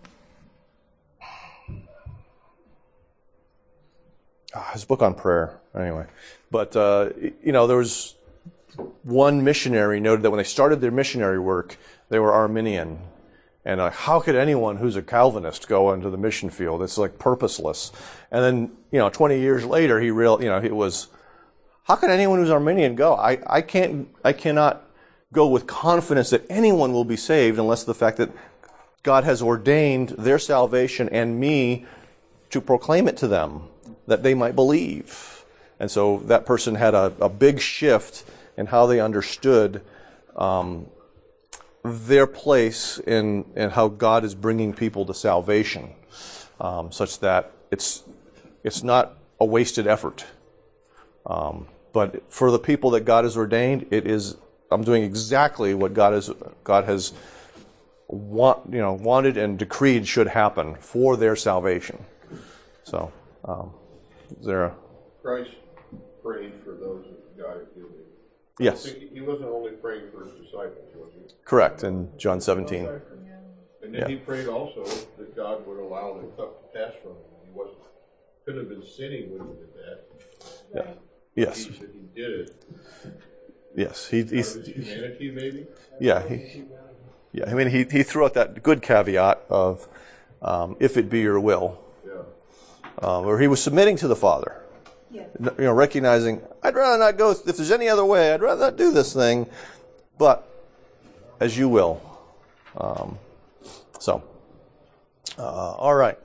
ah, his book on prayer, anyway. But, uh, you know, there was one missionary noted that when they started their missionary work, they were Arminian. And uh, how could anyone who's a Calvinist go into the mission field? It's like purposeless. And then, you know, twenty years later, he real, you know, it was, how can anyone who's Arminian go? I, I can't, I cannot go with confidence that anyone will be saved unless the fact that God has ordained their salvation and me to proclaim it to them, that they might believe. And so that person had a, a big shift in how they understood um, their place in, in how God is bringing people to salvation, um, such that it's it's not a wasted effort. Um, but for the people that God has ordained, it is. I'm doing exactly what God has God has want you know wanted and decreed should happen for their salvation. So, um, is there a Christ prayed for those that God had given him. Yes. I think he wasn't only praying for his disciples, was he? Correct, in John seventeen. And then Yeah. he prayed also that God would allow the cup to pass from him. He wasn't could have been sinning when he did that. Yeah. Yes. He, that he did it. Yes. He, Out he's, of his humanity, maybe? yeah. He, yeah. I mean, he, he threw out that good caveat of, um, if it be your will, Yeah. uh, where he was submitting to the Father. Yeah. You know, recognizing, I'd rather not go, if there's any other way, I'd rather not do this thing, but as you will. Um, so, uh, all right.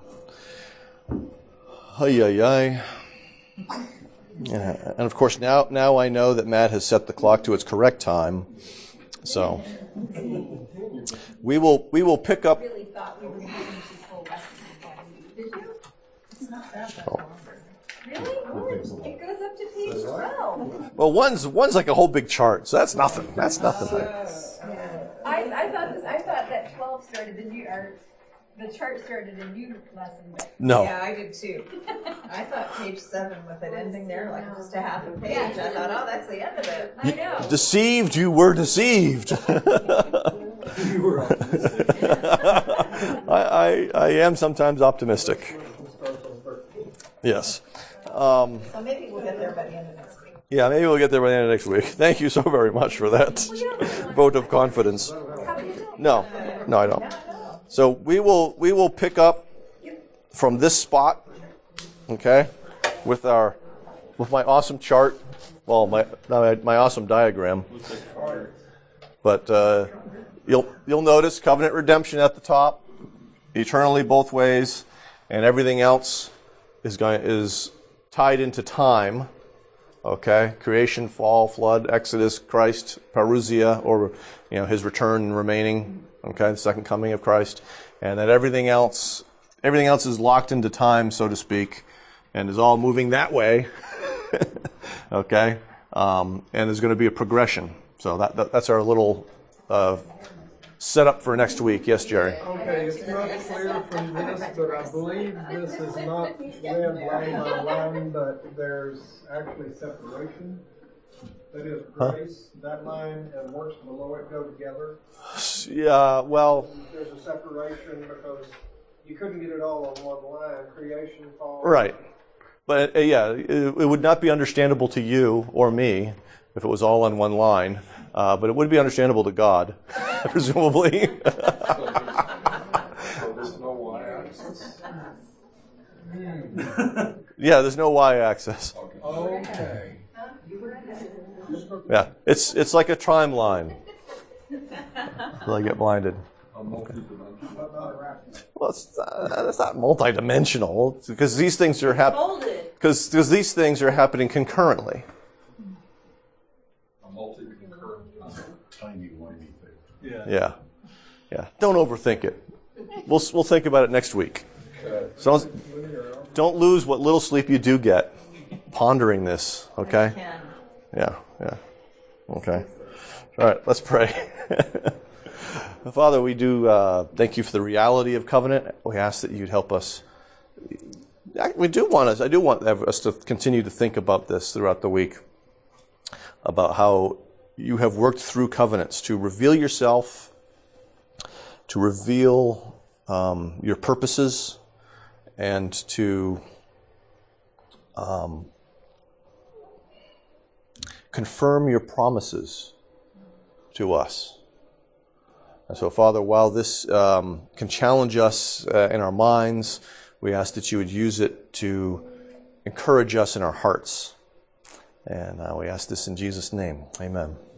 Ay, ay, ay. Yeah. And of course, now now I know that Matt has set the clock to its correct time. So we will we will pick up. I really thought we were going to finish this whole lesson. Did you? It's not that much Oh. longer. Really? It goes up to page twelve. Well, one's one's like a whole big chart, so that's nothing. That's nothing. I, I thought this. I thought that twelve started the new, or the chart started a new lesson. But No. Yeah, I did too. I thought page seven with it ending there, like just a half a page. I thought, oh, that's the end of it. I know. Deceived, you were deceived. You were optimistic. I, I I am sometimes optimistic. Yes. Um, So maybe we'll get there by the end of next week. yeah, maybe we'll get there by the end of next week. Thank you so very much for that vote of confidence. No, no, I don't. So we will we will pick up from this spot, okay, with our with my awesome chart. Well, my my, my awesome diagram. But uh, you'll you'll notice covenant redemption at the top, eternally both ways, and everything else is going is tied into time. Okay, creation, fall, flood, Exodus, Christ, parousia, or you know his return and remaining. Okay, the second coming of Christ, and that everything else, everything else is locked into time, so to speak, and is all moving that way. Okay, um, and there's going to be a progression. So that, that that's our little uh, setup for next week. Yes, Jerry. Okay, it's not clear from this, but I believe this is not read line by line, but there's actually separation. That is grace, that line and works below it go together. Yeah. Well. There's a separation because you couldn't get it all on one line. Creation, fall. Right. But uh, yeah, it, it would not be understandable to you or me if it was all on one line. Uh, but it would be understandable to God, presumably. So there's no y-axis? Yeah, there's no y-axis. Okay. Yeah, it's it's like a timeline. Until I get blinded. A multi-dimensional. Well, it's, uh, it's not multidimensional because these things are happening. Because because these things are happening concurrently. A multi-concurrent. Tiny, whiny thing. Yeah. Yeah, yeah. Don't overthink it. We'll we'll think about it next week. So don't, don't lose what little sleep you do get pondering this. Okay. Yeah. Yeah. Okay. All right. Let's pray. Father, we do uh, thank you for the reality of covenant. We ask that you'd help us. We do want us. I do want us to continue to think about this throughout the week, about how you have worked through covenants to reveal yourself, to reveal um, your purposes, and to um, confirm your promises to us. And so, Father, while this um, can challenge us uh, in our minds, we ask that you would use it to encourage us in our hearts. And uh, we ask this in Jesus' name. Amen.